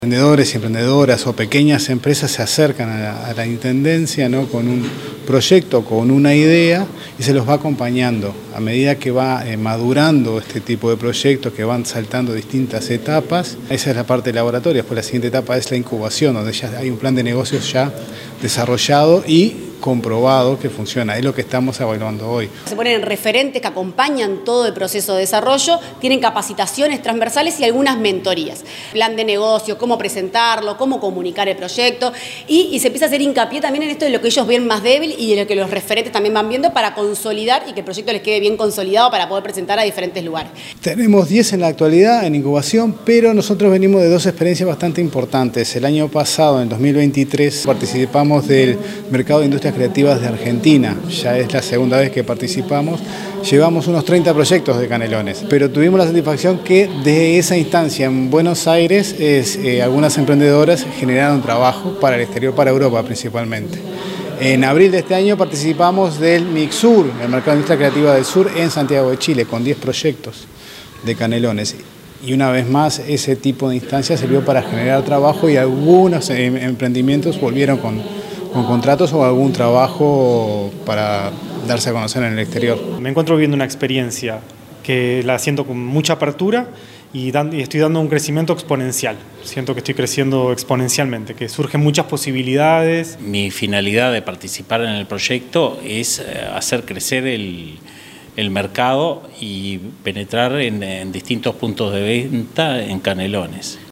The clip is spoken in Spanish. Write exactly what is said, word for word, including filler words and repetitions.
Emprendedores y emprendedoras o pequeñas empresas se acercan a la, a la Intendencia, ¿no?, con un proyecto, con una idea, y se los va acompañando a medida que va eh, madurando este tipo de proyectos, que van saltando distintas etapas. Esa es la parte de laboratorio. Después la siguiente etapa es la incubación, donde ya hay un plan de negocios ya desarrollado y comprobado que funciona. Es lo que estamos evaluando hoy. Se ponen referentes que acompañan todo el proceso de desarrollo, tienen capacitaciones transversales y algunas mentorías. Plan de negocio, cómo presentarlo, cómo comunicar el proyecto y, y se empieza a hacer hincapié también en esto de lo que ellos ven más débil y de lo que los referentes también van viendo para consolidar y que el proyecto les quede bien consolidado para poder presentar a diferentes lugares. Tenemos diez en la actualidad en incubación, pero nosotros venimos de dos experiencias bastante importantes. El año pasado, en el dos mil veintitrés, participamos del Mercado de Industrias Creativas de Argentina. Ya es la segunda vez que participamos. Llevamos unos treinta proyectos de Canelones, pero tuvimos la satisfacción que desde esa instancia en Buenos Aires es, eh, algunas emprendedoras generaron trabajo para el exterior, para Europa principalmente. En abril de este año participamos del MICSUR, el Mercado de Industria Creativa del Sur, en Santiago de Chile, con diez proyectos de Canelones. Y una vez más, ese tipo de instancias sirvió para generar trabajo y algunos emprendimientos volvieron con, con contratos o algún trabajo para darse a conocer en el exterior. Me encuentro viviendo una experiencia que la siento con mucha apertura y, dan, y estoy dando un crecimiento exponencial. Siento que estoy creciendo exponencialmente, que surgen muchas posibilidades. Mi finalidad de participar en el proyecto es hacer crecer el, el mercado y penetrar en, en distintos puntos de venta en Canelones.